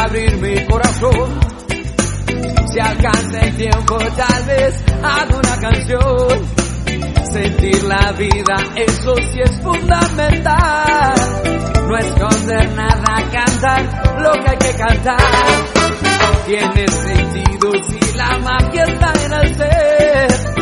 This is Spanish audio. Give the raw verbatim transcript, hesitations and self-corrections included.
abrir mi corazón. Si alcanza el tiempo, tal vez hago una canción. Sentir la vida, eso sí es fundamental. No esconder nada, cantar lo que hay que cantar. Tiene sentido si la magia está en el ser.